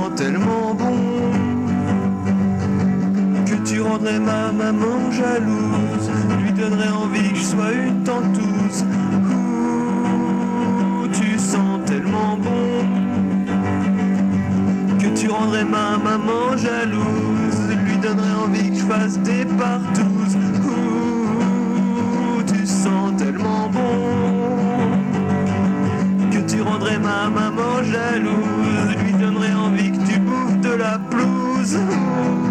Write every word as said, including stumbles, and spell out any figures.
sens tellement bon que tu rendrais ma maman jalouse, lui donnerais envie que je sois une tentouse. Ouh, tu sens tellement bon que tu rendrais ma maman jalouse, lui donnerais envie que je fasse des partouzes. Ouh, tu sens tellement bon que tu rendrais ma maman jalouse, lui donnerais envie que tu bouffes de la pelouse. Ouh.